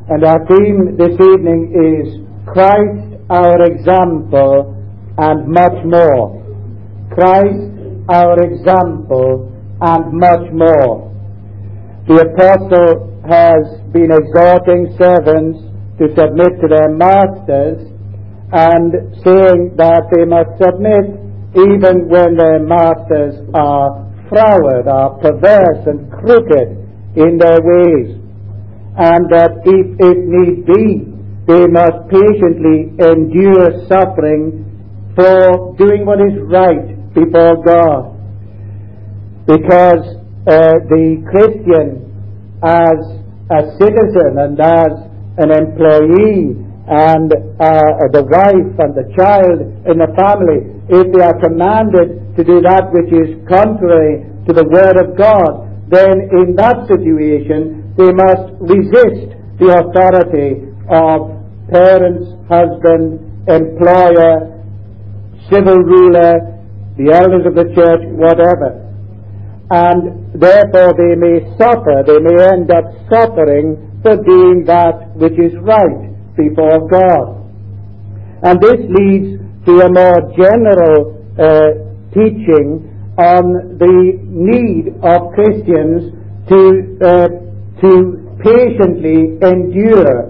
And our theme this evening is Christ our example and much more. Christ our example and much more. The apostle has been exhorting servants to submit to their masters and saying that they must submit even when their masters are froward, are perverse and crooked in their ways, and that if need be, they must patiently endure suffering for doing what is right before God. Because the Christian, as a citizen and as an employee and the wife and the child in the family, if they are commanded to do that which is contrary to the Word of God, then in that situation they must resist the authority of parents, husband, employer, civil ruler, the elders of the church, whatever. And therefore they may suffer, they may end up suffering for doing that which is right before God. And this leads to a more general teaching on the need of Christians to patiently endure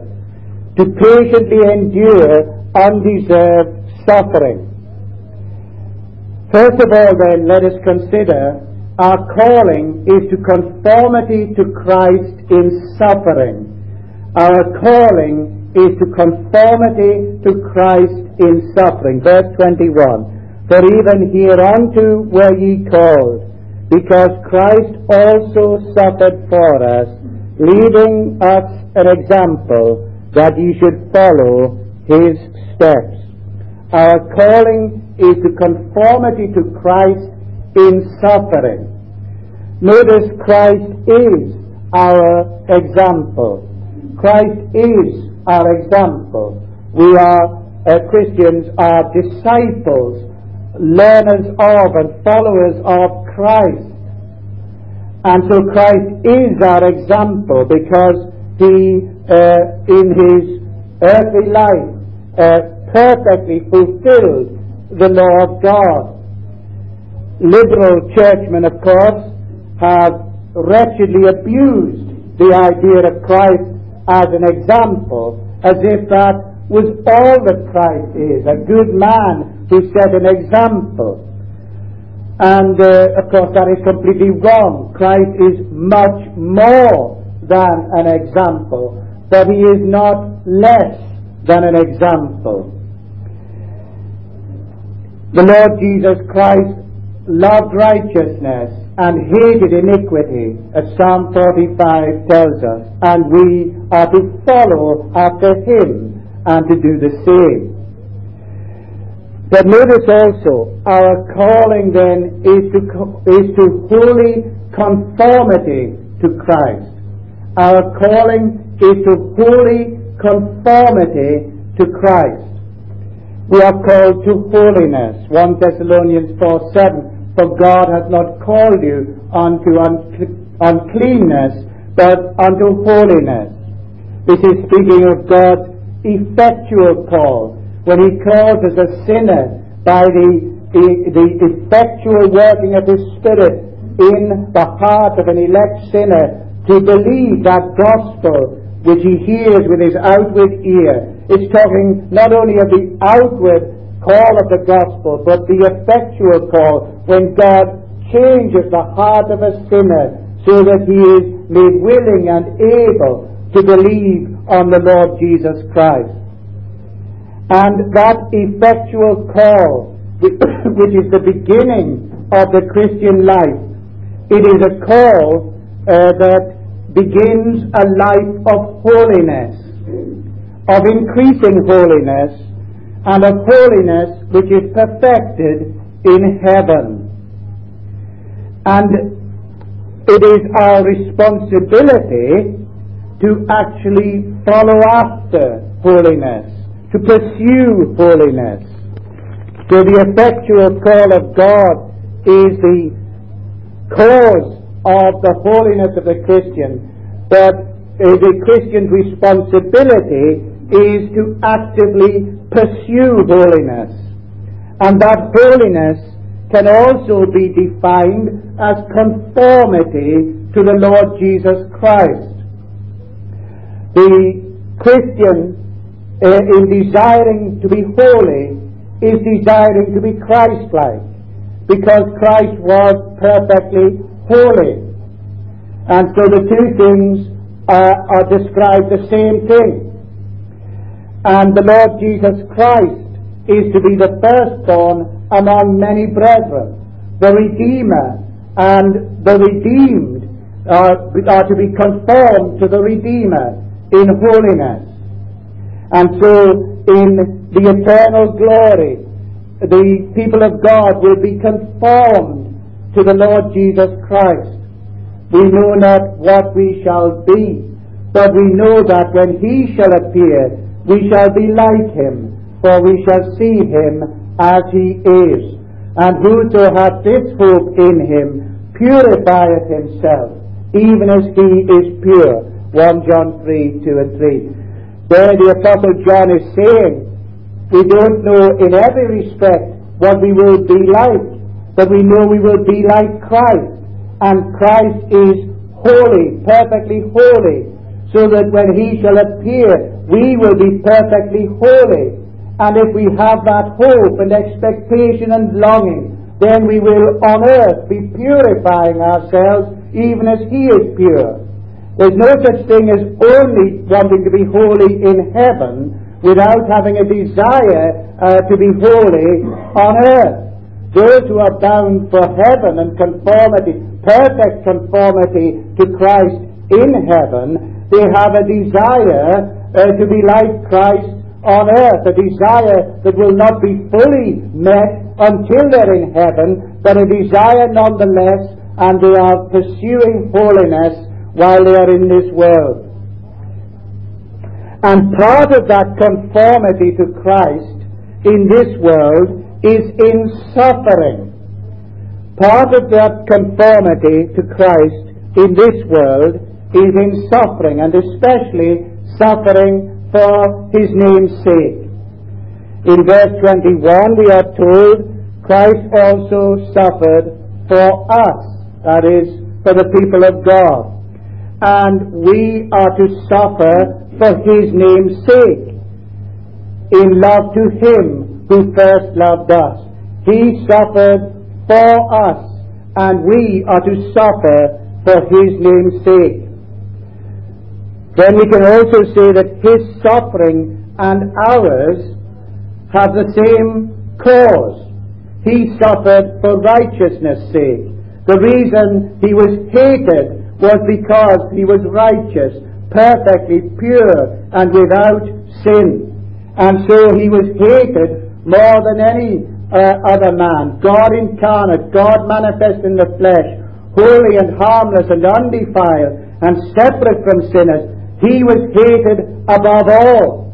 undeserved suffering. First of all, then, let us consider our calling is to conformity to Christ in suffering. Our calling is to conformity to Christ in suffering. Verse 21. For even hereunto were ye called, because Christ also suffered for us, leaving us an example that ye should follow his steps. Our calling is to conformity to Christ in suffering. Notice Christ is our example. Christ is our example. We are Christians, are disciples, learners of and followers of Christ. And so Christ is our example because he, in his earthly life, perfectly fulfilled the law of God. Liberal churchmen, of course, have wretchedly abused the idea of Christ as an example, as if that was all that Christ is, a good man who set an example. And of course that is completely wrong. Christ is much more than an example, but he is not less than an example. The Lord Jesus Christ loved righteousness and hated iniquity, as Psalm 45 tells us, and we are to follow after him and to do the same. But notice also, our calling then is to holy conformity to Christ. Our calling is to holy conformity to Christ. We are called to holiness. 1 Thessalonians 4:7. For God hath not called you unto uncleanness, but unto holiness. This is speaking of God's effectual call, when he calls us a sinner by the effectual working of his Spirit in the heart of an elect sinner to believe that gospel which he hears with his outward ear. It's talking not only of the outward call of the gospel, but the effectual call when God changes the heart of a sinner so that he is made willing and able to believe on the Lord Jesus Christ. And that effectual call, which is the beginning of the Christian life, it is a call that begins a life of holiness, of increasing holiness, and of holiness which is perfected in heaven. And it is our responsibility to actually follow after holiness, to pursue holiness. So the effectual call of God is the cause of the holiness of the Christian, but the Christian's responsibility is to actively pursue holiness. And that holiness can also be defined as conformity to the Lord Jesus Christ. The Christian, in desiring to be holy, is desiring to be Christ-like, because Christ was perfectly holy. And so the two things are described the same thing. And the Lord Jesus Christ is to be the firstborn among many brethren, the Redeemer, and the redeemed are to be conformed to the Redeemer in holiness. And so in the eternal glory, the people of God will be conformed to the Lord Jesus Christ. We know not what we shall be, but we know that when He shall appear, we shall be like Him, for we shall see Him as He is. And whoso hath this hope in Him purifieth himself, even as He is pure. 1 John 3, 2 and 3. There the Apostle John is saying, we don't know in every respect what we will be like, but we know we will be like Christ. And Christ is holy, perfectly holy, so that when He shall appear, we will be perfectly holy. And if we have that hope and expectation and longing, then we will on earth be purifying ourselves even as He is pure. There's no such thing as only wanting to be holy in heaven without having a desire to be holy on earth. Those who are bound for heaven and conformity, perfect conformity to Christ in heaven, they have a desire to be like Christ on earth, a desire that will not be fully met until they're in heaven, but a desire nonetheless, and they are pursuing holiness while they are in this world. And part of that conformity to Christ in this world is in suffering. Part of that conformity to Christ in this world is in suffering, and especially suffering for His name's sake. In verse 21 we are told Christ also suffered for us, that is, for the people of God. And we are to suffer for His name's sake, in love to Him who first loved us. He suffered for us, and we are to suffer for His name's sake. Then we can also say that His suffering and ours have the same cause. He suffered for righteousness' sake. The reason He was hated was because He was righteous, perfectly pure, and without sin. And so He was hated more than any other man. God incarnate, God manifest in the flesh, holy and harmless and undefiled and separate from sinners. He was hated above all.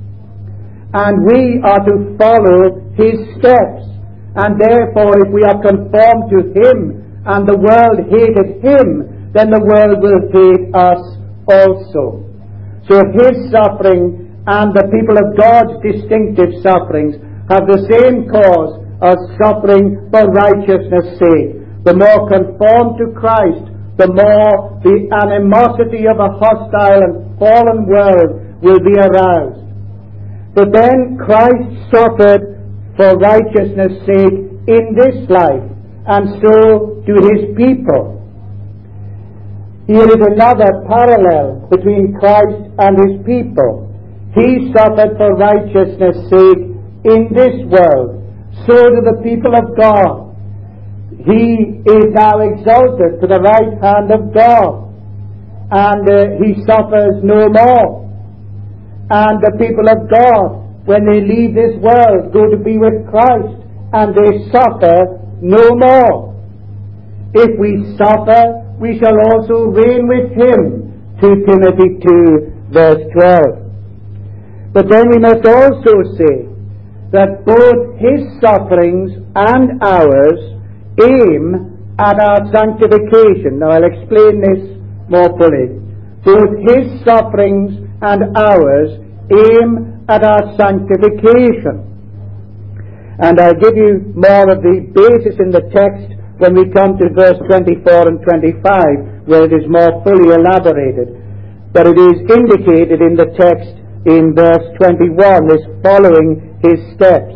And we are to follow His steps. And therefore, if we are conformed to Him and the world hated Him, then the world will hate us also. So His suffering and the people of God's distinctive sufferings have the same cause of suffering for righteousness' sake. The more conformed to Christ, the more the animosity of a hostile and fallen world will be aroused. But then Christ suffered for righteousness' sake in this life, and so to His people. Here is another parallel between Christ and His people. He suffered for righteousness' sake in this world. So do the people of God. He is now exalted to the right hand of God, and He suffers no more. And the people of God, when they leave this world, go to be with Christ, and they suffer no more. If we suffer, we shall also reign with Him. 2 Timothy 2 verse 12. But then we must also say that both His sufferings and ours aim at our sanctification. Now I'll explain this more fully. both his sufferings and ours aim at our sanctification. And I'll give you more of the basis in the text when we come to verse 24 and 25, where it is more fully elaborated. But it is indicated in the text in verse 21, is following his steps.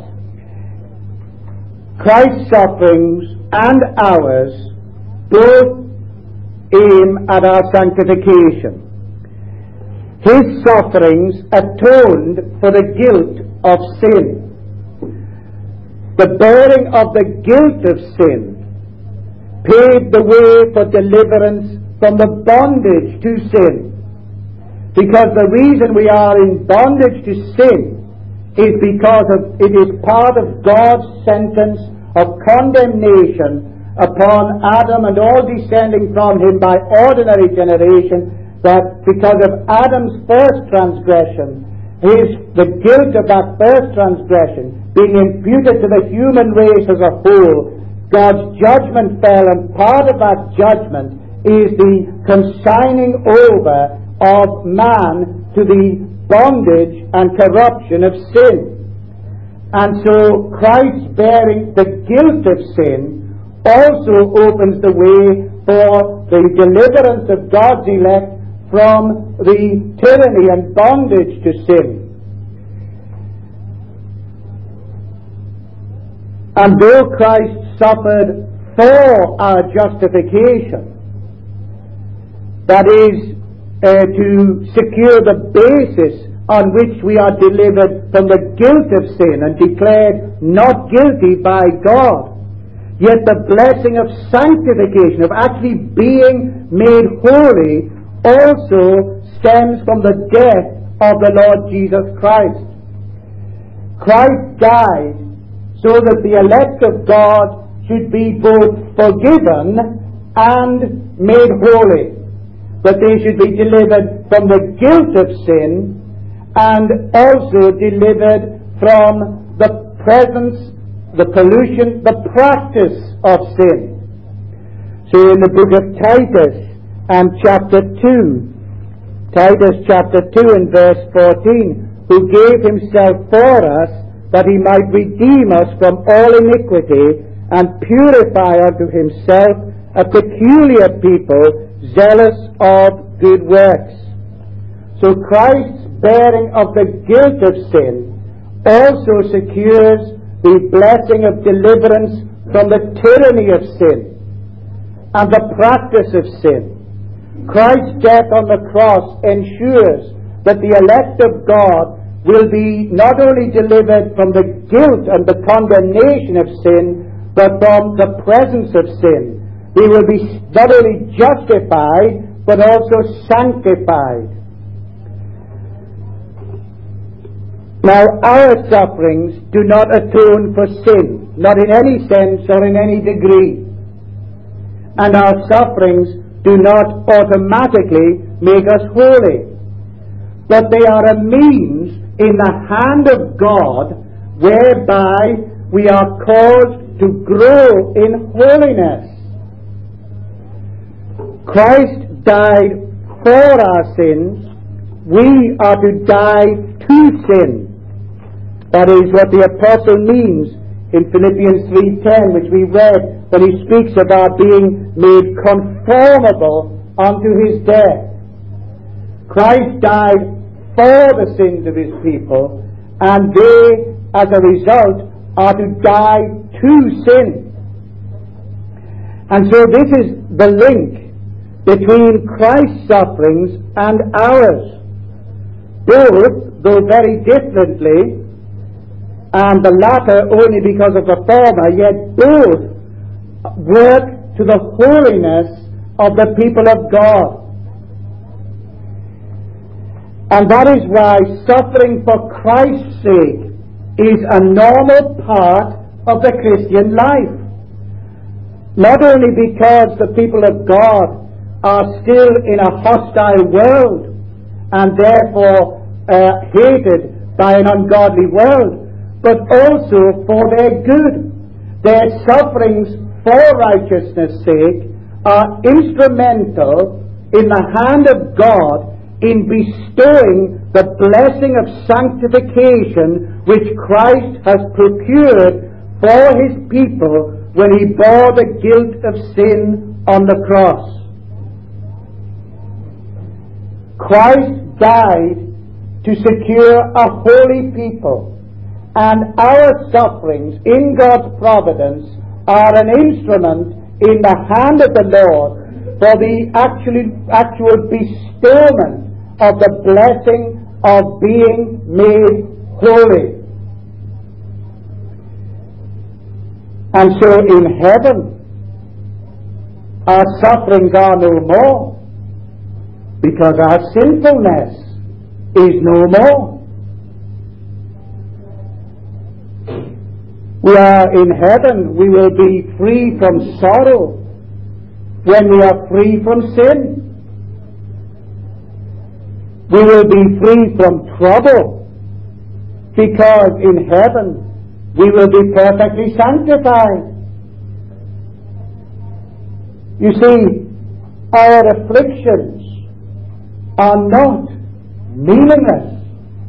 Christ's sufferings and ours both aim at our sanctification. His sufferings atoned for the guilt of sin. The bearing of the guilt of sin paved the way for deliverance from the bondage to sin. Because the reason we are in bondage to sin is because it is part of God's sentence of condemnation upon Adam and all descending from him by ordinary generation, that because of Adam's first transgression, the guilt of that first transgression being imputed to the human race as a whole, God's judgment fell, and part of that judgment is the consigning over of man to the bondage and corruption of sin. And so Christ bearing the guilt of sin also opens the way for the deliverance of God's elect from the tyranny and bondage to sin. And though Christ suffered for our justification, that is, to secure the basis on which we are delivered from the guilt of sin and declared not guilty by God, yet the blessing of sanctification, of actually being made holy, also stems from the death of the Lord Jesus Christ. Christ died so that the elect of God should be both forgiven and made holy, that they should be delivered from the guilt of sin and also delivered from the presence, the pollution, the practice of sin. So in the book of Titus and chapter 2, Titus chapter 2 and verse 14, who gave himself for us that he might redeem us from all iniquity and purify unto himself a peculiar people, zealous of good works. So Christ's bearing of the guilt of sin also secures the blessing of deliverance from the tyranny of sin and the practice of sin. Christ's death on the cross ensures that the elect of God will be not only delivered from the guilt and the condemnation of sin, but from the presence of sin. They will be not only justified, but also sanctified. Now, our sufferings do not atone for sin, not in any sense or in any degree. And our sufferings do not automatically make us holy. But they are a means in the hand of God whereby we are caused to grow in holiness. Christ died for our sins. We are to die to sin. That is what the apostle means in Philippians 3:10, which we read, when he speaks about being made conformable unto his death. Christ died for the sins of his people, and they, as a result, are to die to sin. And so this is the link between Christ's sufferings and ours. Both, though very differently, and the latter only because of the former, yet both work to the holiness of the people of God. And that is why suffering for Christ's sake is a normal part of the Christian life. Not only because the people of God are still in a hostile world and therefore hated by an ungodly world, but also for their good. Their sufferings for righteousness' sake are instrumental in the hand of God in bestowing the blessing of sanctification which Christ has procured for his people when he bore the guilt of sin on the cross. Christ died to secure a holy people, and our sufferings in God's providence are an instrument in the hand of the Lord for the actual bestowment of the blessing of being made holy. And so in heaven, our sufferings are no more, because our sinfulness is no more. We are in heaven, we will be free from sorrow when we are free from sin. We will be free from trouble, because in heaven we will be perfectly sanctified. You see, our afflictions are not meaningless.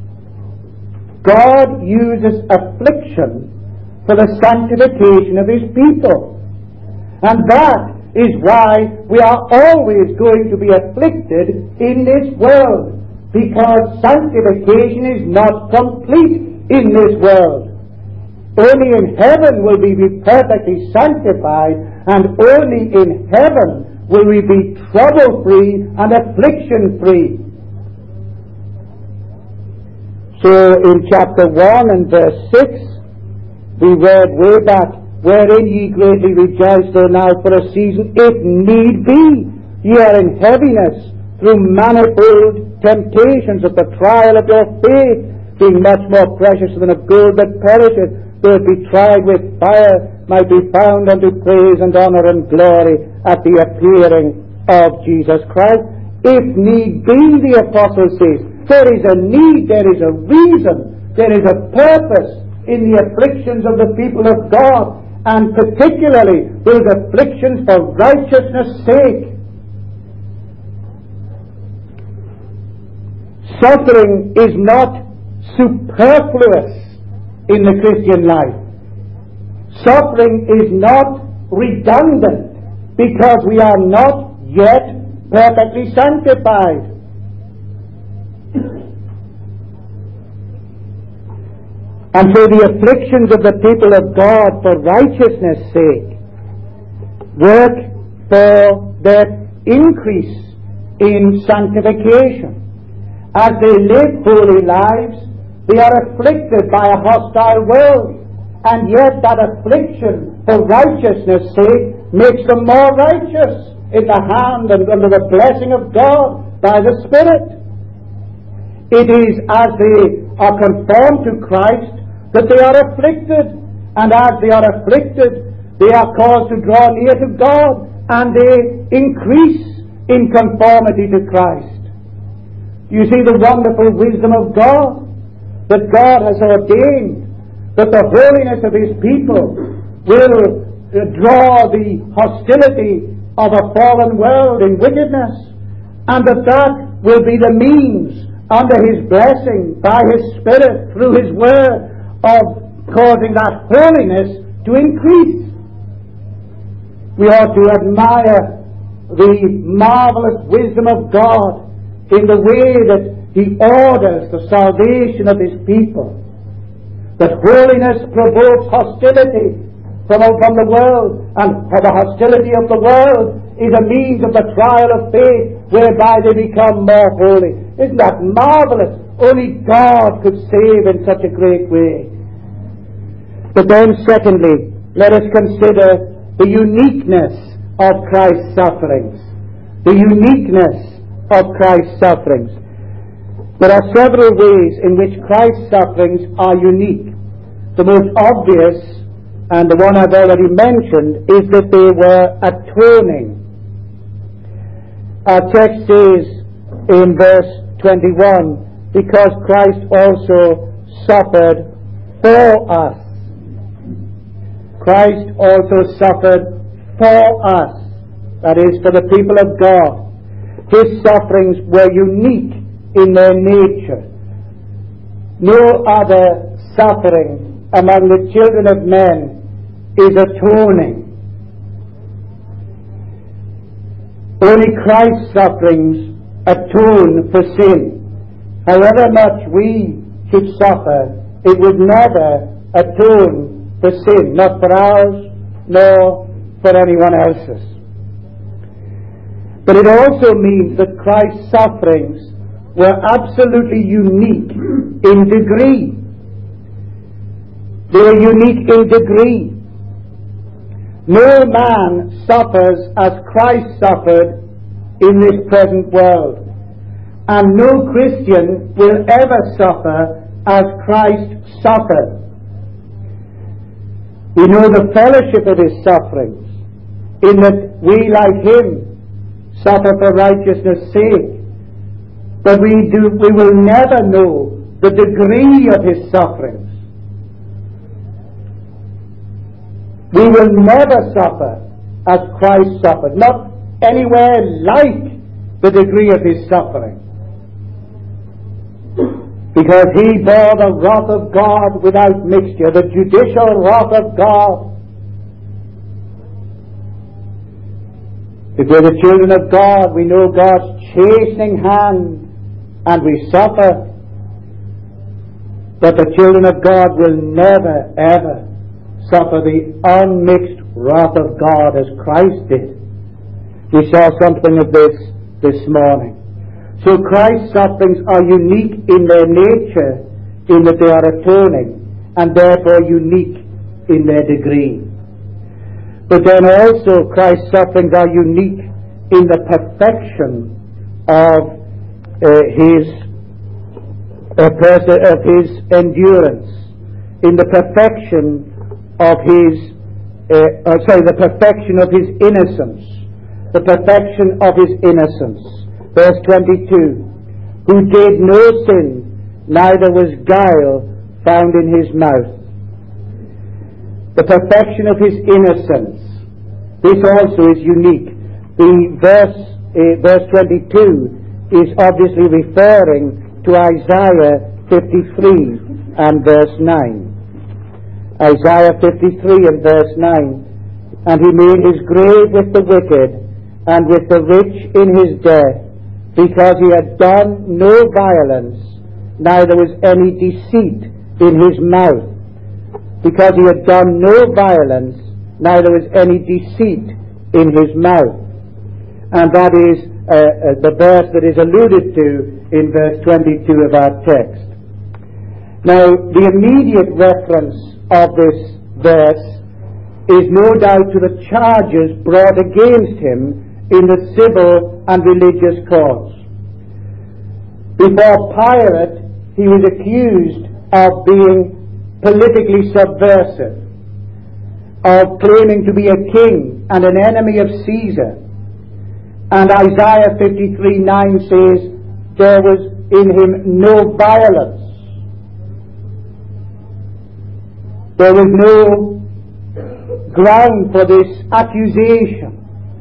God uses affliction for the sanctification of his people. And that is why we are always going to be afflicted in this world, because sanctification is not complete in this world. Only in heaven will we be perfectly sanctified, and only in heaven will we be trouble-free and affliction-free. So in chapter 1 and verse 6, we read way back, wherein ye greatly rejoice, though now for a season, if need be, ye are in heaviness, through manifold temptations of the trial of your faith, being much more precious than of gold that perisheth, though it be tried with fire, might be found unto praise and honor and glory at the appearing of Jesus Christ. If need be, the apostle says, there is a need, there is a reason, there is a purpose in the afflictions of the people of God, and particularly those afflictions for righteousness' sake. Suffering is not superfluous in the Christian life. Suffering is not redundant, because we are not yet perfectly sanctified. And so the afflictions of the people of God for righteousness' sake work for their increase in sanctification. As they live holy lives, they are afflicted by a hostile world, and yet that affliction for righteousness' sake makes them more righteous in the hand and under the blessing of God by the Spirit. It is as they are conformed to Christ that they are afflicted, and as they are afflicted, they are caused to draw near to God, and they increase in conformity to Christ. You see the wonderful wisdom of God, that God has ordained that the holiness of his people will draw the hostility of a fallen world in wickedness, and that will be the means under his blessing by his Spirit through his word of causing that holiness to increase. We ought to admire the marvelous wisdom of God in the way that he orders the salvation of his people. That holiness provokes hostility from the world, and for the hostility of the world is a means of the trial of faith whereby they become more holy. Isn't that marvelous? Only God could save in such a great way. But then secondly, let us consider the uniqueness of Christ's sufferings. The uniqueness of Christ's sufferings. There are several ways in which Christ's sufferings are unique. The most obvious, and the one I've already mentioned, is that they were atoning. Our text says in verse 21, because Christ also suffered for us. Christ also suffered for us. That is, for the people of God. His sufferings were unique in their nature. No other suffering among the children of men is atoning. Only Christ's sufferings atone for sin. However much we should suffer, it would never atone for sin, not for ours, nor for anyone else's. But it also means that Christ's sufferings were absolutely unique in degree. They were unique in degree. No man suffers as Christ suffered in this present world. And no Christian will ever suffer as Christ suffered. We know the fellowship of his sufferings, in that we, like him, suffer for righteousness' sake. But we will never know the degree of his sufferings. We will never suffer as Christ suffered, not anywhere like the degree of his suffering. Because he bore the wrath of God without mixture, the judicial wrath of God. If we're the children of God, we know God's chastening hand, and we suffer. But the children of God will never, ever suffer the unmixed wrath of God as Christ did. We saw something of this morning. So Christ's sufferings are unique in their nature, in that they are atoning, and therefore unique in their degree. But then also Christ's sufferings are unique in the perfection of his endurance, in the perfection of the perfection of his innocence, the perfection of his innocence. Verse 22, who did no sin, neither was guile found in his mouth. The perfection of his innocence. This also is unique. The verse 22 is obviously referring to Isaiah 53 and verse 9. Isaiah 53 and verse 9. And he made his grave with the wicked and with the rich in his death, because he had done no violence, neither was any deceit in his mouth. Because he had done no violence, neither was any deceit in his mouth. And that is the verse that is alluded to in verse 22 of our text. Now, the immediate reference of this verse is no doubt to the charges brought against him in the civil and religious courts. Before Pilate, he was accused of being politically subversive, of claiming to be a king and an enemy of Caesar. And Isaiah 53:9 says, there was in him no violence. There was no ground for this accusation.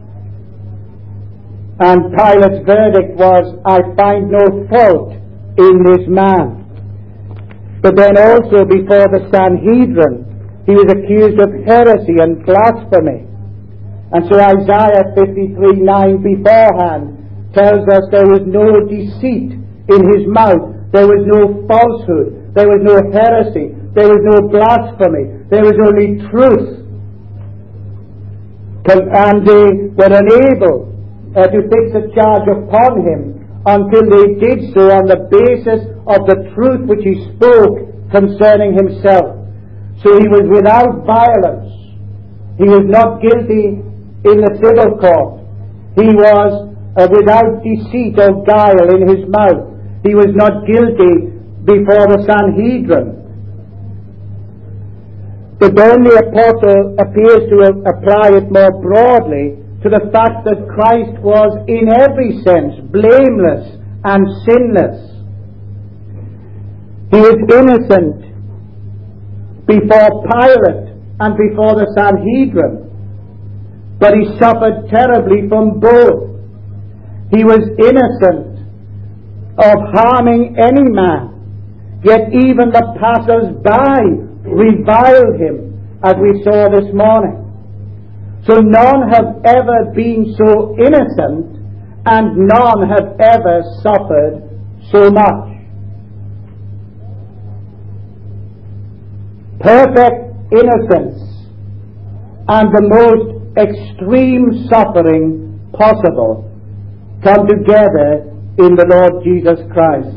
And Pilate's verdict was, I find no fault in this man. But then also before the Sanhedrin, he was accused of heresy and blasphemy. And so Isaiah 53:9 beforehand tells us there was no deceit in his mouth. There was no falsehood. There was no heresy. There was no blasphemy. There was only truth. And they were unable to fix a charge upon him until they did so on the basis of the truth which he spoke concerning himself. So he was without violence. He was not guilty in the civil court. He was without deceit or guile in his mouth. He was not guilty before the Sanhedrin. But then the apostle appears to apply it more broadly to the fact that Christ was in every sense blameless and sinless. He was innocent before Pilate and before the Sanhedrin, but he suffered terribly from both. He was innocent of harming any man, yet even the passers-by reviled him, as we saw this morning. So none have ever been so innocent, and none have ever suffered so much. Perfect innocence and the most extreme suffering possible come together in the Lord Jesus Christ.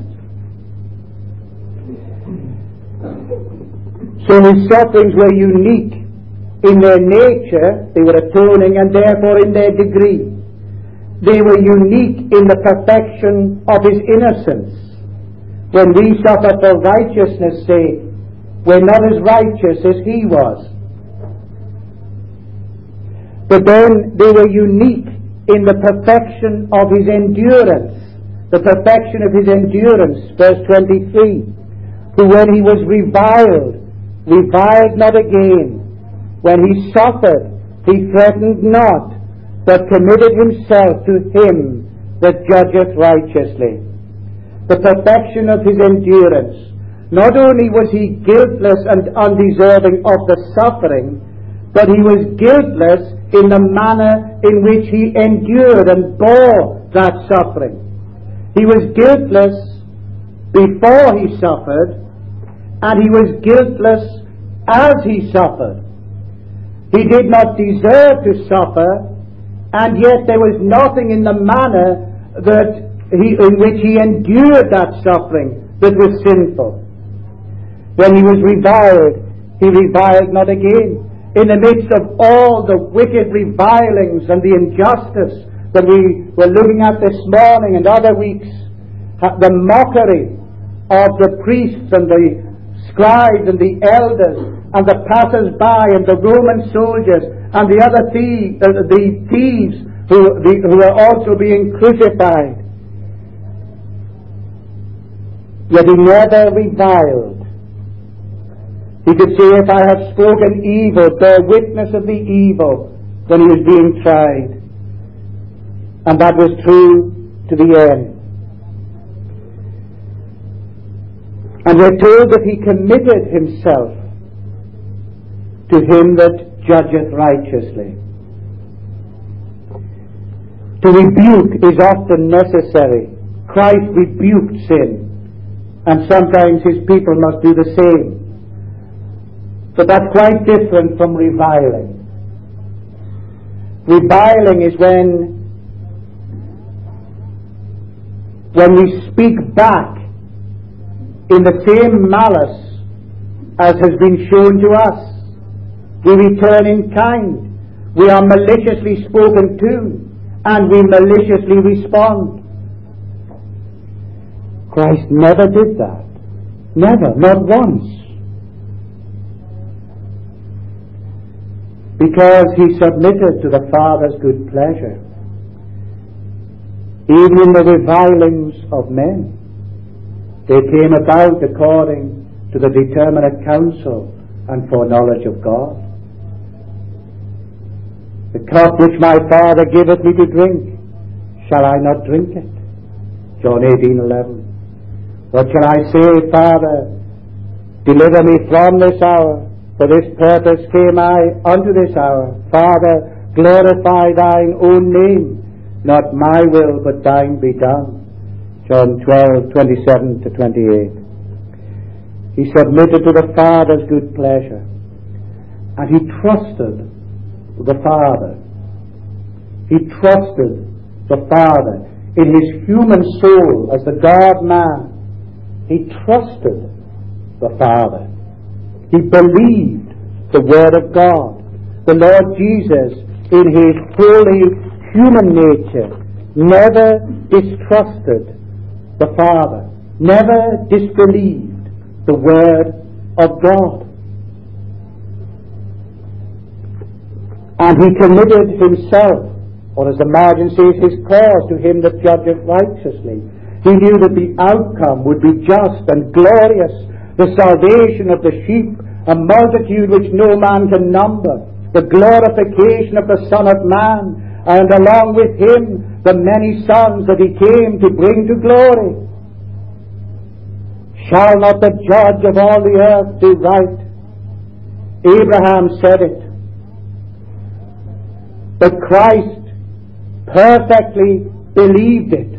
So his sufferings were unique in their nature, they were atoning, and therefore in their degree. They were unique in the perfection of his innocence. When we suffer for righteousness' sake, we're not as righteous as he was. But then they were unique in the perfection of his endurance. The perfection of his endurance, verse 23. Who when he was reviled not again. When he suffered, he threatened not, but committed himself to him that judgeth righteously. The perfection of his endurance. Not only was he guiltless and undeserving of the suffering, but he was guiltless in the manner in which he endured and bore that suffering. He was guiltless before he suffered, and he was guiltless as he suffered. He did not deserve to suffer, and yet there was nothing in the manner in which he endured that suffering that was sinful. When he was reviled, he reviled not again. In the midst of all the wicked revilings and the injustice that we were looking at this morning and other weeks, the mockery of the priests and the scribes and the elders and the passers-by and the Roman soldiers and the other thieves who were also being crucified. Yet he never reviled. He could say, if I have spoken evil, bear witness of the evil, when he was being tried. And that was true to the end. And we're told that he committed himself to him that judgeth righteously. To rebuke is often necessary. Christ rebuked sin, and sometimes his people must do the same. But that's quite different from reviling. Reviling is when we speak back in the same malice as has been shown to us. We return in kind. We are maliciously spoken to, and we maliciously respond. Christ never did that. Never, not once. Because he submitted to the Father's good pleasure. Even in the revilings of men, they came about according to the determinate counsel and foreknowledge of God. The cup which my Father giveth me to drink, shall I not drink it? John 18:11. What shall I say, Father? Deliver me from this hour. For this purpose came I unto this hour. Father, glorify thine own name. Not my will, but thine be done. John 12:27-28. He submitted to the Father's good pleasure. And he trusted the Father. He trusted the Father in his human soul as the God-man. He trusted the Father. He believed the Word of God. The Lord Jesus, in his holy human nature, never distrusted the Father, never disbelieved the Word of God. And he committed himself, or as the margin says, his cause to him that judgeth righteously. He knew that the outcome would be just and glorious, the salvation of the sheep, a multitude which no man can number, the glorification of the Son of Man, and along with him the many sons that he came to bring to glory. Shall not the judge of all the earth do right? Abraham said it. But Christ perfectly believed it.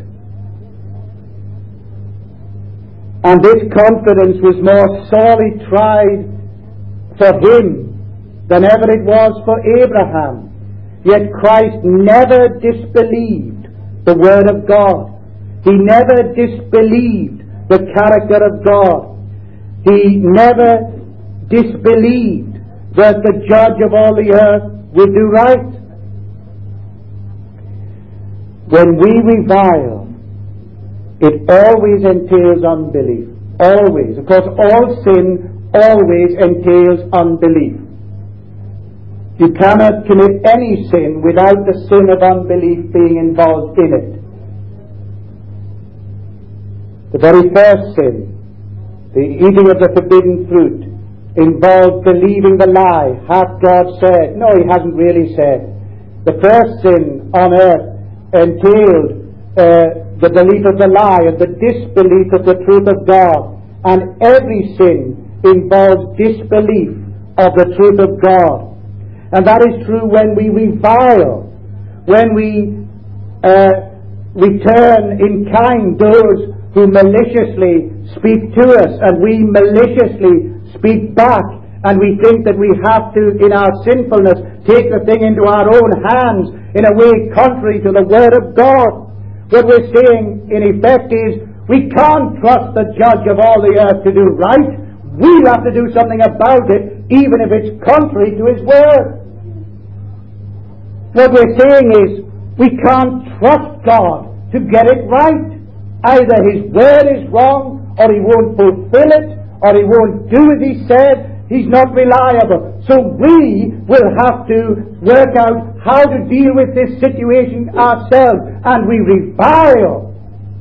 And this confidence was more sorely tried for him than ever it was for Abraham. Yet Christ never disbelieved the Word of God. He never disbelieved the character of God. He never disbelieved that the judge of all the earth will do right. When we revile, it always entails unbelief. Always. Of course, all sin always entails unbelief. You cannot commit any sin without the sin of unbelief being involved in it. The very first sin, the eating of the forbidden fruit, involved believing the lie. Hath God said? No, he hasn't really said. The first sin on earth entailed the belief of the lie and the disbelief of the truth of God. And every sin involves disbelief of the truth of God. And that is true when we revile, when we return in kind those who maliciously speak to us, and we maliciously speak back, and we think that we have to, in our sinfulness, take the thing into our own hands in a way contrary to the Word of God. What we're saying, in effect, is we can't trust the judge of all the earth to do right. We'll have to do something about it, even if it's contrary to His Word. What we're saying is we can't trust God to get it right. Either His Word is wrong, or He won't fulfill it, or He won't do as He said. He's not reliable. So we will have to work out how to deal with this situation ourselves. And we revile.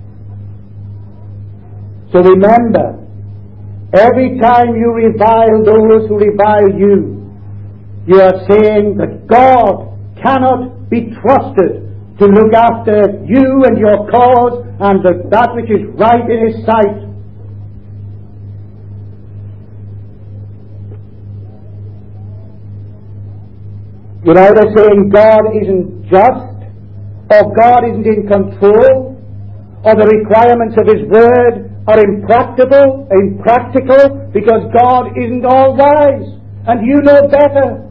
So remember, every time you revile those who revile you, you are saying that God cannot be trusted to look after you and your cause and that which is right in His sight. You're either saying God isn't just, or God isn't in control, or the requirements of His Word are impractical, because God isn't all wise, and you know better.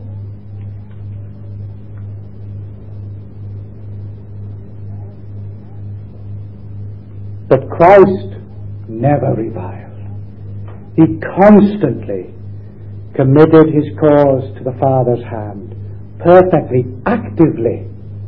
But Christ never reviled. He constantly committed His cause to the Father's hand. Perfectly, actively.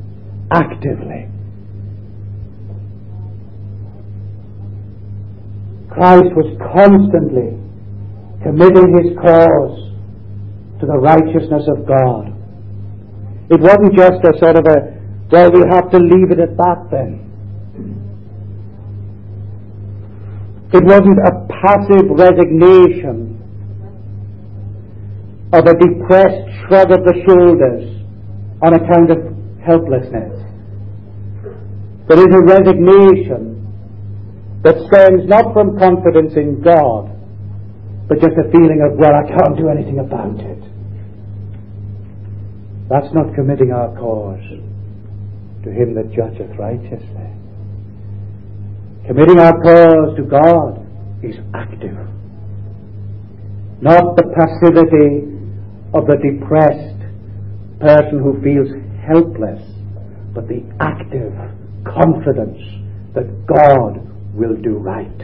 Christ was constantly committing His cause to the righteousness of God. It wasn't just a sort of well, we'll have to leave it at that then. It wasn't a passive resignation of a depressed shrug of the shoulders on account of helplessness. There is a resignation that stems not from confidence in God, but just a feeling of, well, I can't do anything about it. That's not committing our cause to Him that judgeth righteously. Committing our cause to God is active. Not the passivity of the depressed person who feels helpless, but the active confidence that God will do right.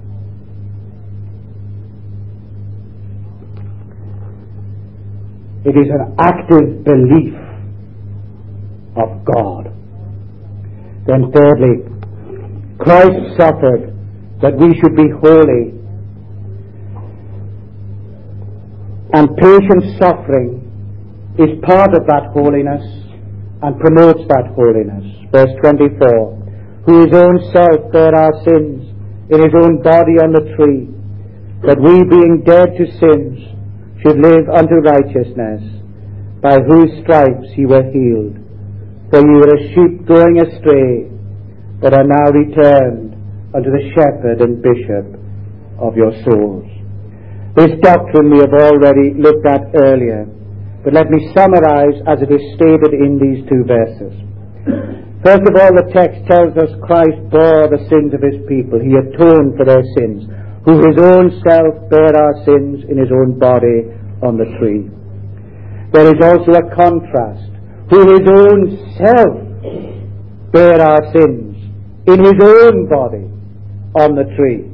It is an active belief of God. Then thirdly, Christ suffered that we should be holy. And patient suffering is part of that holiness and promotes that holiness. Verse 24, who His own self bare our sins in His own body on the tree, that we being dead to sins should live unto righteousness, by whose stripes ye were healed. For ye were as sheep going astray, but are now returned unto the shepherd and bishop of your souls. This doctrine we have already looked at earlier, but let me summarize as it is stated in these two verses. First of all, the text tells us Christ bore the sins of his people. He atoned for their sins, who his own self bare our sins in his own body on the tree. There is also a contrast, who his own self bare our sins in his own body on the tree.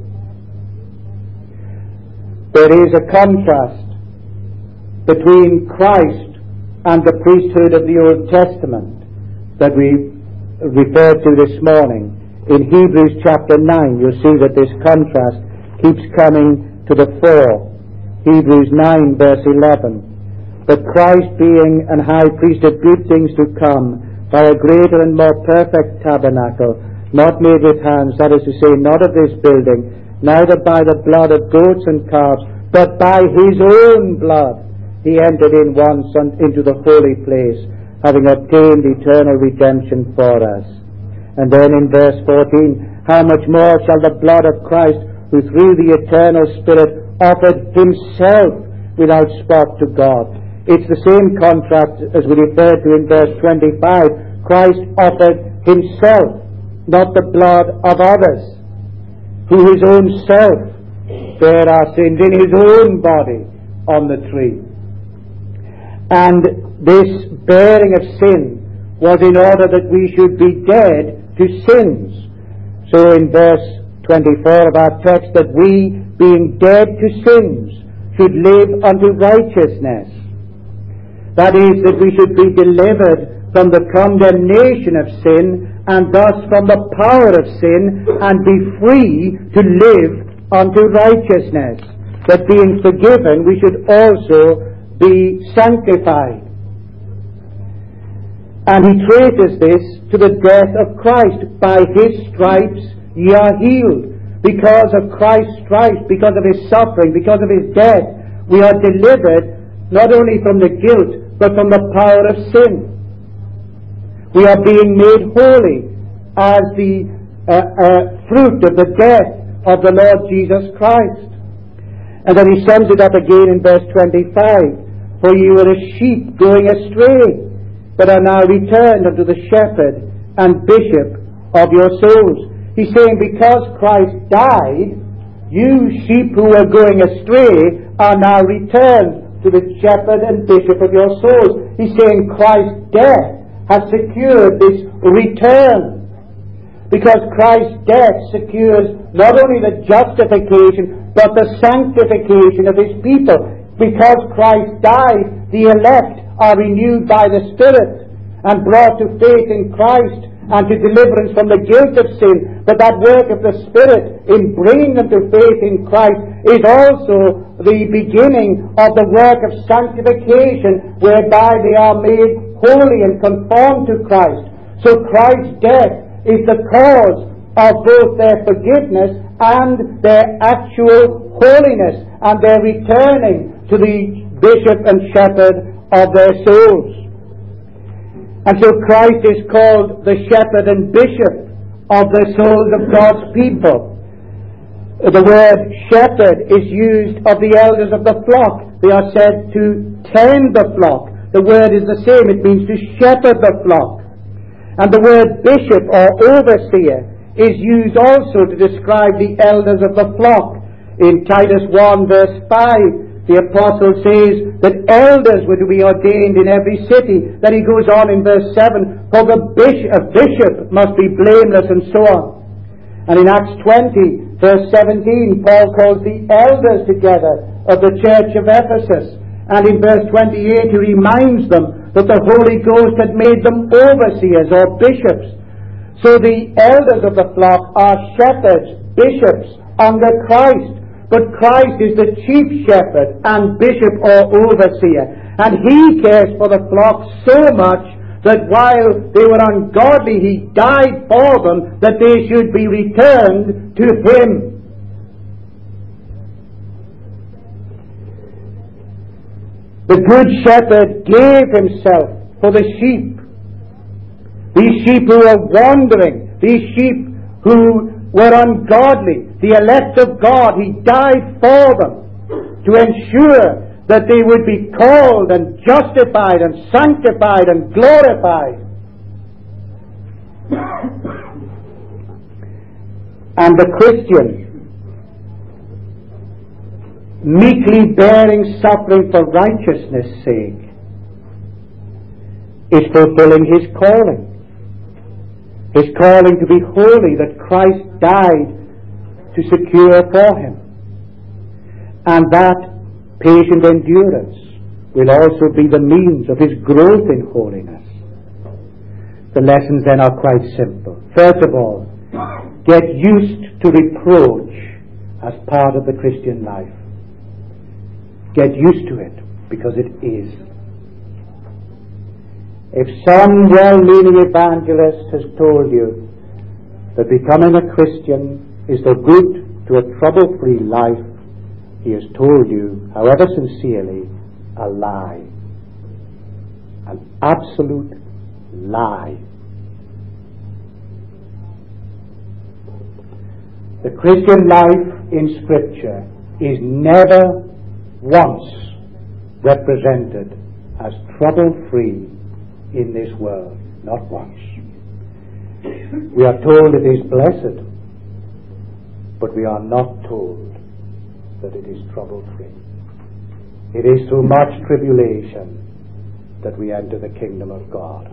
There is a contrast between Christ and the priesthood of the Old Testament that we referred to this morning. In Hebrews chapter 9, you'll see that this contrast keeps coming to the fore. Hebrews 9 verse 11. But Christ being an high priest of good things to come, by a greater and more perfect tabernacle, not made with hands, that is to say, not of this building, neither by the blood of goats and calves, but by his own blood, he entered in once into the holy place, having obtained eternal redemption for us. And then in verse 14, how much more shall the blood of Christ, who through the eternal Spirit offered himself without spot to God. It's the same contrast as we referred to in verse 25. Christ offered himself, not the blood of others, who his own self bare our sins in his own body on the tree. And this bearing of sin was in order that we should be dead to sins. So in verse 24 of our text, that we, being dead to sins, should live unto righteousness. That is, that we should be delivered from the condemnation of sin, and thus from the power of sin, and be free to live unto righteousness. That being forgiven, we should also be sanctified. And he traces this to the death of Christ. By his stripes ye are healed. Because of Christ's stripes, because of his suffering, because of his death, we are delivered not only from the guilt, but from the power of sin. We are being made holy as the fruit of the death of the Lord Jesus Christ. And then he sums it up again in verse 25. For ye were as sheep going astray, but are now returned unto the shepherd and bishop of your souls. He's saying, because Christ died, you sheep who were going astray are now returned to the shepherd and bishop of your souls. He's saying Christ's death has secured this return. Because Christ's death secures not only the justification, but the sanctification of his people. Because Christ died, the elect are renewed by the Spirit and brought to faith in Christ and to deliverance from the guilt of sin. But that work of the Spirit in bringing them to faith in Christ is also the beginning of the work of sanctification, whereby they are made holy and conformed to Christ. So Christ's death is the cause of both their forgiveness and their actual holiness, and their returning to the bishop and shepherd of their souls. And so Christ is called the shepherd and bishop of the souls of God's people. The word shepherd is used of the elders of the flock. They are said to tend the flock. The word is the same. It means to shepherd the flock. And the word bishop or overseer is used also to describe the elders of the flock. In Titus 1 verse 5, the apostle says that elders were to be ordained in every city. Then he goes on in verse 7, for a bishop must be blameless, and so on. And in Acts 20 verse 17, Paul calls the elders together of the church of Ephesus. And in verse 28 he reminds them that the Holy Ghost had made them overseers or bishops. So the elders of the flock are shepherds, bishops under Christ. But Christ is the chief shepherd and bishop or overseer. And he cares for the flock so much that while they were ungodly, he died for them, that they should be returned to him. The good shepherd gave himself for the sheep. these sheep who were wandering, these sheep who were ungodly, the elect of God. He died for them to ensure that they would be called and justified and sanctified and glorified. And the Christian, meekly bearing suffering for righteousness' sake, is fulfilling his calling. His calling to be holy that Christ died to secure for him. And that patient endurance will also be the means of his growth in holiness. The lessons then are quite simple. First of all, get used to reproach as part of the Christian life. Get used to it, because it is. If some well-meaning evangelist has told you that becoming a Christian is the route to a trouble-free life, he has told you, however sincerely, a lie. An absolute lie. The Christian life in Scripture is never once represented as trouble-free in this world. Not once. We are told it is blessed, but we are not told that it is trouble-free. It is through much tribulation that we enter the kingdom of God.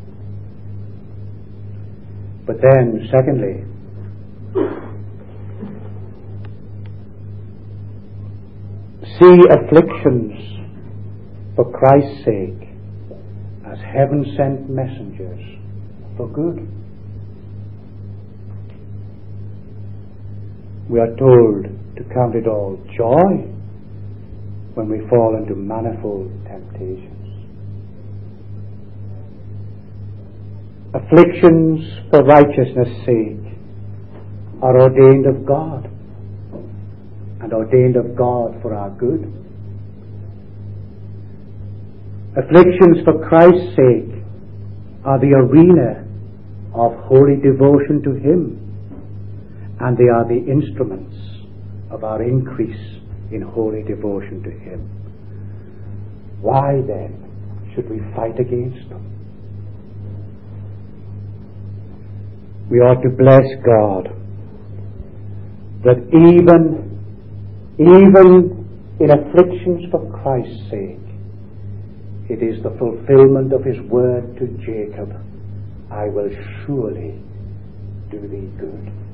But then, secondly, see afflictions for Christ's sake as heaven-sent messengers for good. We are told to count it all joy when we fall into manifold temptations. Afflictions for righteousness' sake are ordained of God, and ordained of God for our good. Afflictions for Christ's sake are the arena of holy devotion to Him, and they are the instruments of our increase in holy devotion to Him. Why then should we fight against them? We ought to bless God that even in afflictions for Christ's sake, it is the fulfillment of His word to Jacob, I will surely do thee good.